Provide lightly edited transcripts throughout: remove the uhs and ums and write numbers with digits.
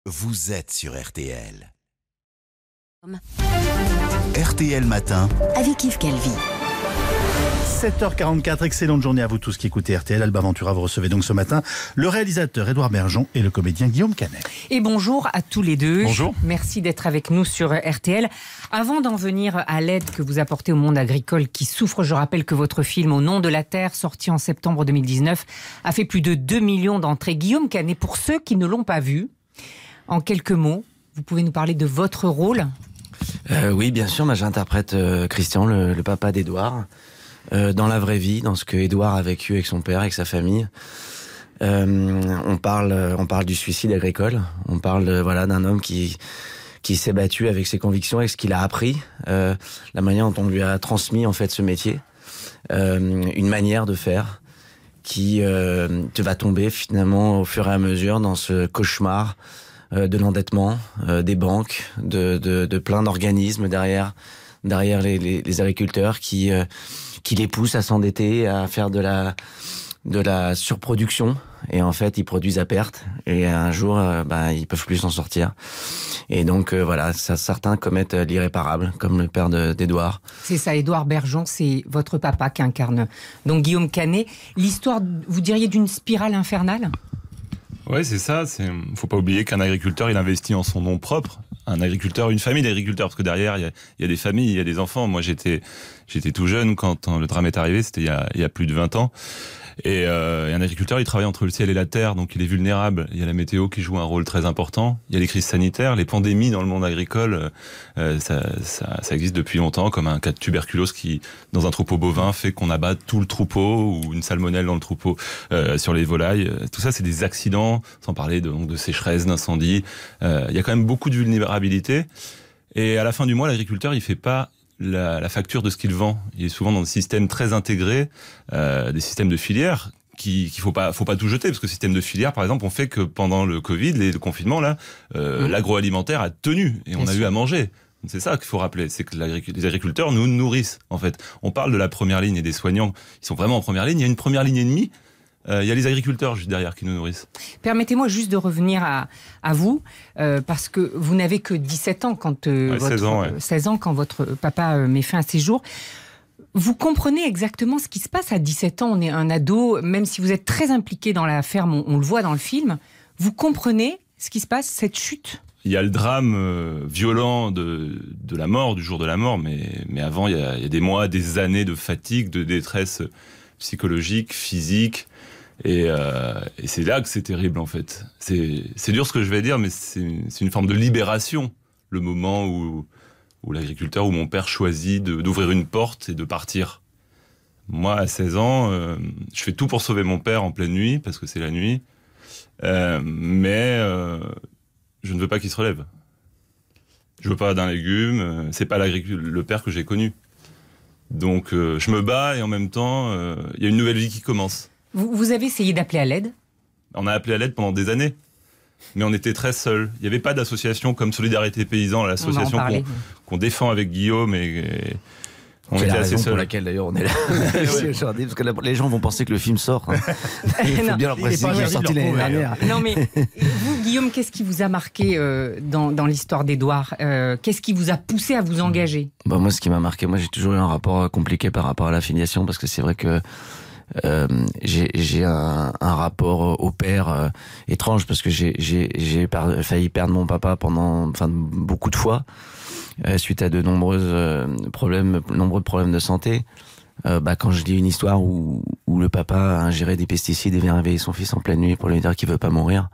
vous êtes sur RTL. RTL Matin avec Yves Calvi. 7h44, excellente journée à vous tous qui écoutez RTL. Alba Ventura, vous recevez donc ce matin le réalisateur Édouard Bergeon et le comédien Guillaume Canet. Et bonjour à tous les deux. Bonjour. Merci d'être avec nous sur RTL. Avant d'en venir à l'aide que vous apportez au monde agricole qui souffre, je rappelle que votre film Au nom de la terre, sorti en septembre 2019, a fait plus de 2 millions d'entrées. Guillaume Canet, pour ceux qui ne l'ont pas vu, en quelques mots, vous pouvez nous parler de votre rôle ? Oui, bien sûr, j'interprète Christian, le papa d'Édouard, dans la vraie vie, dans ce que Édouard a vécu avec son père, avec sa famille. On parle du suicide agricole, on parle d'un homme qui s'est battu avec ses convictions, avec ce qu'il a appris, la manière dont on lui a transmis en fait ce métier, une manière de faire qui te va tomber finalement au fur et à mesure dans ce cauchemar de l'endettement, des banques, de plein d'organismes derrière les agriculteurs qui les poussent à s'endetter, à faire de la surproduction. Et en fait, ils produisent à perte. Et un jour, ils peuvent plus s'en sortir. Et donc, certains commettent l'irréparable, comme le père d'Édouard. C'est ça, Édouard Bergeon, c'est votre papa qui incarne donc Guillaume Canet. L'histoire, vous diriez, d'une spirale infernale ? Ouais, c'est ça. Faut pas oublier qu'un agriculteur, il investit en son nom propre. Un agriculteur, une famille d'agriculteurs, parce que derrière, il y a des familles, il y a des enfants. Moi, j'étais tout jeune quand le drame est arrivé. C'était il y a plus de 20 ans. Et un agriculteur, il travaille entre le ciel et la terre, donc il est vulnérable. Il y a la météo qui joue un rôle très important. Il y a les crises sanitaires, les pandémies dans le monde agricole. Ça existe depuis longtemps, comme un cas de tuberculose qui, dans un troupeau bovin, fait qu'on abat tout le troupeau, ou une salmonelle dans le troupeau sur les volailles. Tout ça, c'est des accidents, sans parler de sécheresse, d'incendie. Il y a quand même beaucoup de vulnérabilité. Et à la fin du mois, l'agriculteur, il fait pas la facture de ce qu'il vend. Il est souvent dans des systèmes très intégrés, des systèmes de filières qu'il faut pas tout jeter, parce que le système de filières, par exemple, on fait que pendant le Covid, le confinement, l'agroalimentaire a tenu et on a eu à manger. C'est ça qu'il faut rappeler, c'est que les agriculteurs nous nourrissent, en fait. On parle de la première ligne et des soignants, ils sont vraiment en première ligne. Il y a une première ligne et demie. Il y a les agriculteurs juste derrière qui nous nourrissent. Permettez-moi juste de revenir à vous, parce que vous n'avez que 17 ans quand 16 ans quand votre papa met fin à ses jours. Vous comprenez exactement ce qui se passe à 17 ans. On est un ado, même si vous êtes très impliqué dans la ferme, on le voit dans le film. Vous comprenez ce qui se passe, cette chute ? Il y a le drame violent de la mort, du jour de la mort, mais avant, il y a des mois, des années de fatigue, de détresse psychologique, physique. Et c'est là que c'est terrible, en fait. C'est dur ce que je vais dire, mais c'est une forme de libération, le moment où l'agriculteur, où mon père choisit d'ouvrir une porte et de partir. Moi, à 16 ans, je fais tout pour sauver mon père en pleine nuit, parce que c'est la nuit, mais je ne veux pas qu'il se relève. Je veux pas d'un légume, c'est pas le père que j'ai connu. Donc je me bats et en même temps, il y a une nouvelle vie qui commence. Vous avez essayé d'appeler à l'aide ? On a appelé à l'aide pendant des années, mais on était très seuls. Il n'y avait pas d'association comme Solidarité Paysan, l'association qu'on défend avec Guillaume, et on était assez seuls. C'est pour laquelle d'ailleurs on est là aujourd'hui, parce que les gens vont penser que le film sort. Il faut bien leur préciser qu'il est sorti l'année dernière. Non mais vous, Guillaume, qu'est-ce qui vous a marqué dans l'histoire d'Édouard ? Qu'est-ce qui vous a poussé à vous engager ? Moi, ce qui m'a marqué, j'ai toujours eu un rapport compliqué par rapport à la filiation, parce que c'est vrai que j'ai un rapport au père étrange, parce que j'ai failli perdre mon papa beaucoup de fois suite à de nombreux problèmes de santé. Quand je lis une histoire où le papa a ingéré des pesticides et vient réveiller son fils en pleine nuit pour lui dire qu'il veut pas mourir,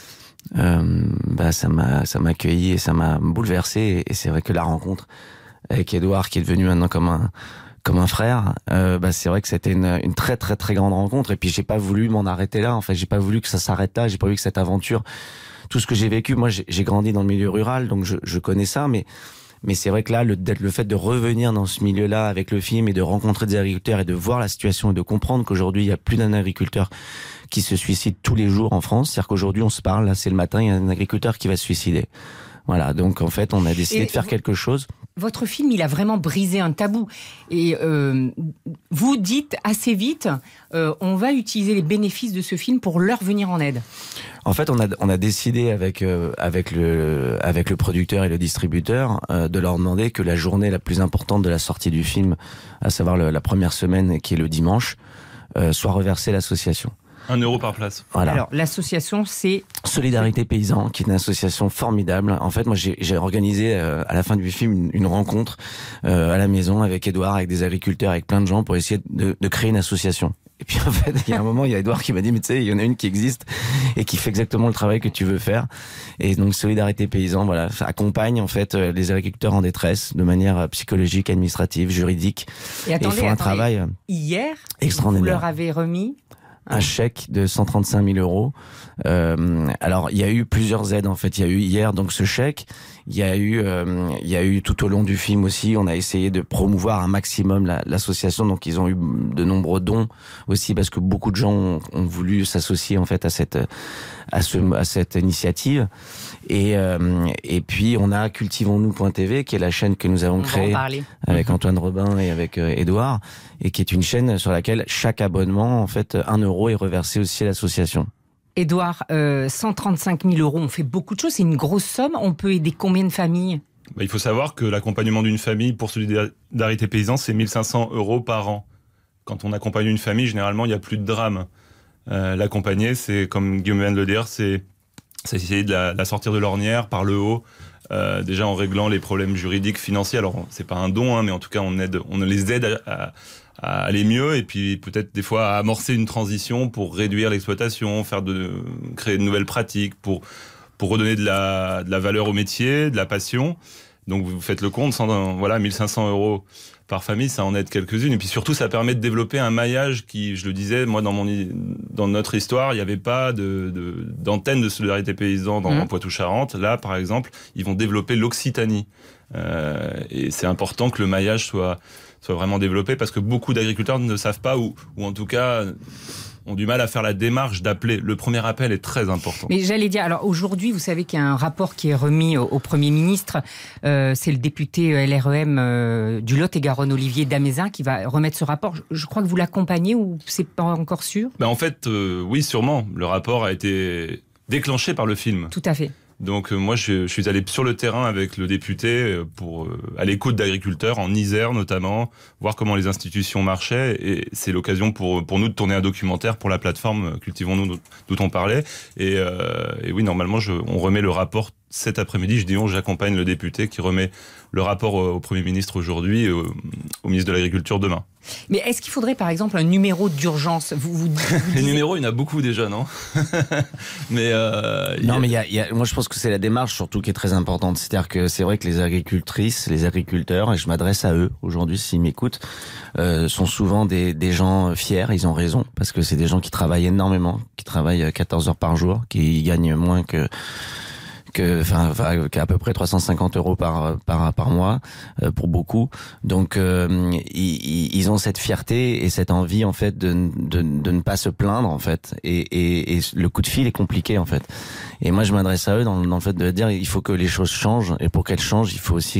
ça m'a accueilli et ça m'a bouleversé. Et c'est vrai que la rencontre avec Édouard, qui est devenu maintenant comme un frère, c'est vrai que c'était une très très très grande rencontre. Et puis j'ai pas voulu m'en arrêter là. En fait, j'ai pas voulu que ça s'arrête là. J'ai pas voulu que cette aventure, tout ce que j'ai vécu, moi j'ai grandi dans le milieu rural, donc je connais ça, mais c'est vrai que là, le fait de revenir dans ce milieu-là avec le film et de rencontrer des agriculteurs et de voir la situation et de comprendre qu'aujourd'hui il y a plus d'un agriculteur qui se suicide tous les jours en France. C'est-à-dire qu'aujourd'hui on se parle, là c'est le matin, il y a un agriculteur qui va se suicider. Voilà, donc en fait on a décidé de faire quelque chose. votre film, il a vraiment brisé un tabou. Et vous dites assez vite, on va utiliser les bénéfices de ce film pour leur venir en aide. En fait, on a décidé avec le producteur et le distributeur de leur demander que la journée la plus importante de la sortie du film, à savoir la première semaine qui est le dimanche, soit reversée à l'association. 1 euro par place. Voilà. Alors, l'association, c'est... Solidarité Paysan, qui est une association formidable. En fait, moi, j'ai organisé à la fin du film une rencontre à la maison avec Édouard, avec des agriculteurs, avec plein de gens pour essayer de créer une association. Et puis en fait, il y a un moment, il y a Édouard qui m'a dit, mais tu sais, il y en a une qui existe et qui fait exactement le travail que tu veux faire. Et donc Solidarité Paysan, voilà, accompagne en fait les agriculteurs en détresse de manière psychologique, administrative, juridique. Et attendez, ils font un travail hier, extraordinaire. Vous leur avez remis un chèque de 135 000 euros. Alors, il y a eu plusieurs aides, en fait. Il y a eu hier, donc, ce chèque. Il y a eu tout au long du film aussi, on a essayé de promouvoir un maximum l'association. Donc, ils ont eu de nombreux dons aussi, parce que beaucoup de gens ont voulu s'associer, en fait, à cette initiative. Et puis, on a Cultivons-nous.tv, qui est la chaîne que nous avons créée avec Antoine Robin et avec Édouard, et qui est une chaîne sur laquelle chaque abonnement, en fait, 1 euro est reversé aussi à l'association. Édouard, 135 000 euros, on fait beaucoup de choses, c'est une grosse somme. On peut aider combien de familles ? Il faut savoir que l'accompagnement d'une famille pour Solidarité Paysan, c'est 1 500 euros par an. Quand on accompagne une famille, généralement, il n'y a plus de drame. L'accompagner, c'est, comme Guillaume vient de le dire, c'est essayer de la sortir de l'ornière par le haut, déjà en réglant les problèmes juridiques, financiers. Alors, c'est pas un don, mais en tout cas, on les aide à aller mieux, et puis peut-être des fois à amorcer une transition pour réduire l'exploitation, créer de nouvelles pratiques, pour redonner de la valeur au métier, de la passion. Donc vous faites le compte, 1 500 euros par famille, ça en aide quelques-unes. Et puis surtout, ça permet de développer un maillage qui, je le disais, moi dans notre histoire, il n'y avait pas d'antenne de Solidarité Paysan en Poitou-Charentes. Là, par exemple, ils vont développer l'Occitanie. Et c'est important que le maillage soit vraiment développé, parce que beaucoup d'agriculteurs ne savent pas, ou en tout cas ont du mal à faire la démarche d'appeler. Le premier appel est très important. Mais j'allais dire, alors aujourd'hui, vous savez qu'il y a un rapport qui est remis au Premier ministre. C'est le député LREM du Lot-et-Garonne, Olivier Damézin, qui va remettre ce rapport. Je crois que vous l'accompagnez, ou c'est pas encore sûr ? En fait, oui, sûrement. Le rapport a été déclenché par le film. Tout à fait. Donc moi, je suis allé sur le terrain avec le député à l'écoute d'agriculteurs, en Isère notamment, voir comment les institutions marchaient. Et c'est l'occasion pour nous de tourner un documentaire pour la plateforme Cultivons-nous d'où on parlait. Et oui, normalement, on remet le rapport cet après-midi. J'accompagne le député qui remet le rapport au Premier ministre aujourd'hui et au ministre de l'Agriculture demain. Mais est-ce qu'il faudrait par exemple un numéro d'urgence ? Les numéros, il y en a beaucoup déjà, non ? Mais non, mais moi je pense que c'est la démarche surtout qui est très importante. C'est-à-dire que c'est vrai que les agricultrices, les agriculteurs, et je m'adresse à eux aujourd'hui s'ils m'écoutent, sont souvent des gens fiers. Ils ont raison, parce que c'est des gens qui travaillent énormément, qui travaillent 14 heures par jour, qui gagnent moins qu'à peu près 350 euros par mois pour beaucoup. Donc ils ont cette fierté et cette envie en fait de ne pas se plaindre en fait. Et le coup de fil est compliqué en fait. Et moi je m'adresse à eux dans le fait de dire il faut que les choses changent, et pour qu'elles changent il faut aussi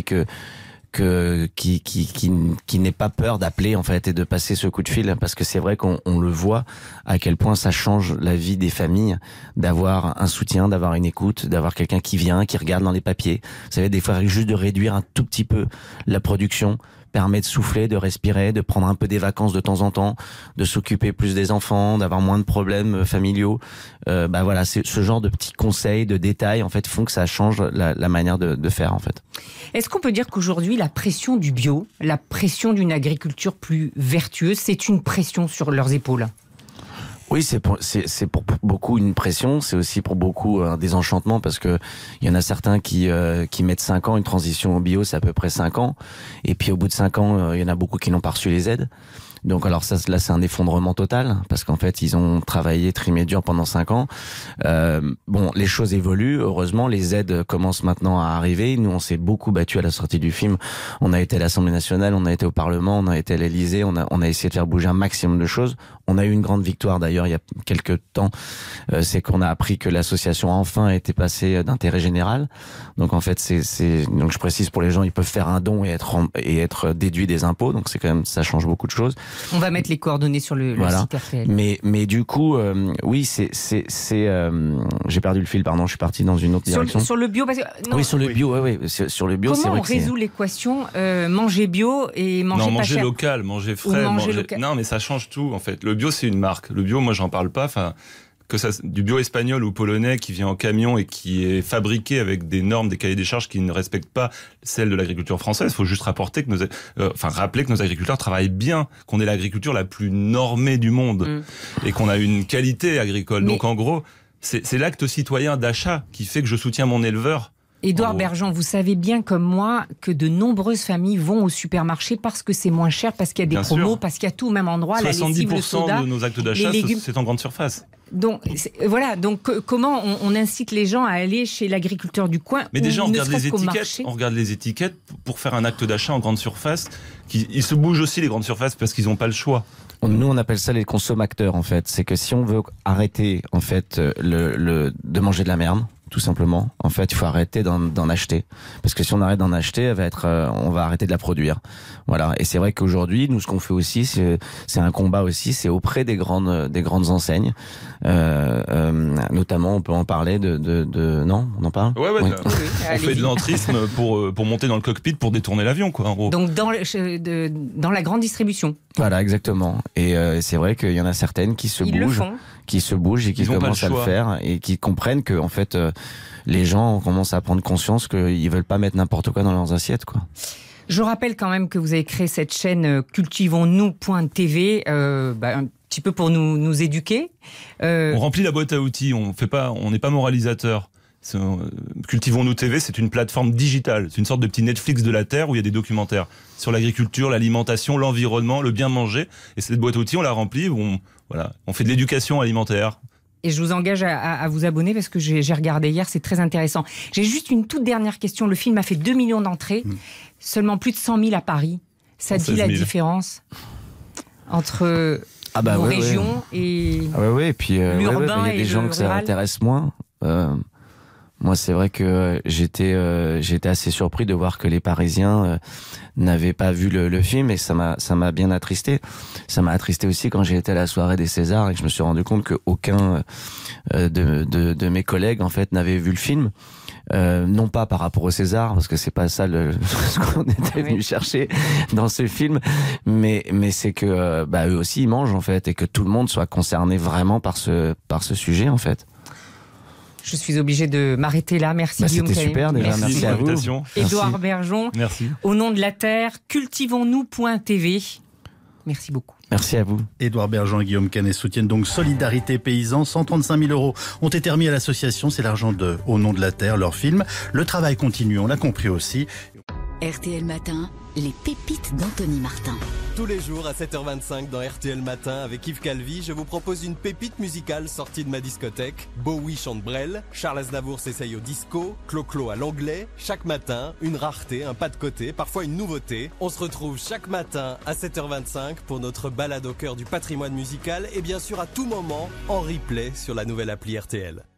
qui n'ait pas peur d'appeler en fait et de passer ce coup de fil, parce que c'est vrai qu'on le voit à quel point ça change la vie des familles d'avoir un soutien, d'avoir une écoute, d'avoir quelqu'un qui vient, qui regarde dans les papiers. Vous savez, des fois juste de réduire un tout petit peu la production permet de souffler, de respirer, de prendre un peu des vacances de temps en temps, de s'occuper plus des enfants, d'avoir moins de problèmes familiaux. Voilà, c'est ce genre de petits conseils, de détails en fait font que ça change la manière de faire en fait. Est-ce qu'on peut dire qu'aujourd'hui la pression du bio, la pression d'une agriculture plus vertueuse, c'est une pression sur leurs épaules ? Oui, c'est pour beaucoup une pression, c'est aussi pour beaucoup un désenchantement, parce que il y en a certains qui mettent 5 ans, une transition au bio, c'est à peu près 5 ans, et puis au bout de 5 ans, il y en a beaucoup qui n'ont pas reçu les aides. Donc alors ça, là c'est un effondrement total, parce qu'en fait ils ont travaillé trimé dur pendant 5 ans. Les choses évoluent, heureusement, les aides commencent maintenant à arriver. Nous on s'est beaucoup battu à la sortie du film, on a été à l'Assemblée nationale, on a été au Parlement, on a été à l'Élysée, on a essayé de faire bouger un maximum de choses. On a eu une grande victoire d'ailleurs il y a quelques temps, c'est qu'on a appris que l'association enfin a été passée d'intérêt général. Donc en fait, donc je précise pour les gens, ils peuvent faire un don et être déduits des impôts. Donc c'est quand même, ça change beaucoup de choses. On va mettre les coordonnées sur le site RTL. Mais du coup, oui, j'ai perdu le fil, pardon, je suis parti dans une autre direction. Sur le bio, parce que, oui, sur le bio, oui. Sur le bio, c'est vrai. Comment on résout l'équation manger bio et manger pas manger cher. Local, manger frais, local. Non, mais ça change tout en fait. Le bio, c'est une marque. Le bio, moi, j'en parle pas. Enfin, du bio espagnol ou polonais qui vient en camion et qui est fabriqué avec des normes, des cahiers des charges qui ne respectent pas celles de l'agriculture française. Il faut juste rappeler que nos agriculteurs travaillent bien, qu'on est l'agriculture la plus normée du monde et qu'on a une qualité agricole. Donc en gros, c'est l'acte citoyen d'achat qui fait que je soutiens mon éleveur. Édouard Bergeon, vous savez bien comme moi que de nombreuses familles vont au supermarché parce que c'est moins cher, parce qu'il y a des promos, parce qu'il y a tout au même endroit. 70% le soda, de nos actes d'achat, c'est en grande surface. Donc voilà, comment on incite les gens à aller chez l'agriculteur du coin? Mais déjà, on regarde les étiquettes pour faire un acte d'achat en grande surface. Ils se bougent aussi, les grandes surfaces, parce qu'ils n'ont pas le choix. Nous, on appelle ça les consommateurs, en fait. C'est que si on veut arrêter, en fait, de manger de la merde, tout simplement, en fait, il faut arrêter d'en acheter. Parce que si on arrête d'en acheter, on va arrêter de la produire. Voilà. Et c'est vrai qu'aujourd'hui, nous, ce qu'on fait aussi, c'est un combat aussi, c'est auprès des grandes enseignes. Notamment, on peut en parler non, on en parle? Ouais. Oui, on fait de l'entrisme pour monter dans le cockpit pour détourner l'avion, quoi, en gros. Donc, dans la grande distribution. Voilà, exactement. Et c'est vrai qu'il y en a certaines qui se bougent et qui commencent à le faire et qui comprennent que, en fait, les gens commencent à prendre conscience qu'ils veulent pas mettre n'importe quoi dans leurs assiettes, quoi. Je rappelle quand même que vous avez créé cette chaîne cultivons-nous.tv, un petit peu pour nous éduquer. On remplit la boîte à outils, on n'est pas moralisateur. Cultivons-nous TV, c'est une plateforme digitale, c'est une sorte de petit Netflix de la Terre où il y a des documentaires sur l'agriculture, l'alimentation, l'environnement, le bien manger. Et cette boîte à outils, on la remplit, on fait de l'éducation alimentaire. Et je vous engage à vous abonner parce que j'ai regardé hier, c'est très intéressant. J'ai juste une toute dernière question. Le film a fait 2 millions d'entrées, seulement plus de 100 000 à Paris. Ça dit la différence entre nos régions et et puis l'urbain il y a des gens que ça intéresse moins. Moi, c'est vrai que j'étais assez surpris de voir que les Parisiens n'avaient pas vu le film et ça m'a bien attristé. Ça m'a attristé aussi quand j'ai été à la soirée des Césars et que je me suis rendu compte qu'aucun de mes collègues en fait n'avait vu le film. Non pas par rapport au César, parce que c'est pas ça ce qu'on était venu chercher dans ce film, mais c'est que eux aussi ils mangent en fait et que tout le monde soit concerné vraiment par ce sujet en fait. Je suis obligée de m'arrêter là. Merci Guillaume Canet. C'était super déjà, merci à vous. Édouard Bergeon, merci. Au nom de la Terre, cultivons-nous.tv. Merci beaucoup. Merci à vous. Édouard Bergeon et Guillaume Canet soutiennent donc Solidarité Paysans. 135 000 € ont été remis à l'association. C'est l'argent de Au nom de la Terre, leur film. Le travail continue, on l'a compris aussi. RTL Matin, les pépites d'Anthony Martin. Tous les jours à 7h25 dans RTL Matin avec Yves Calvi, je vous propose une pépite musicale sortie de ma discothèque. Bowie chante Brel, Charles Aznavour s'essaye au disco, Clo-Clo à l'anglais. Chaque matin, une rareté, un pas de côté, parfois une nouveauté. On se retrouve chaque matin à 7h25 pour notre balade au cœur du patrimoine musical et bien sûr à tout moment en replay sur la nouvelle appli RTL.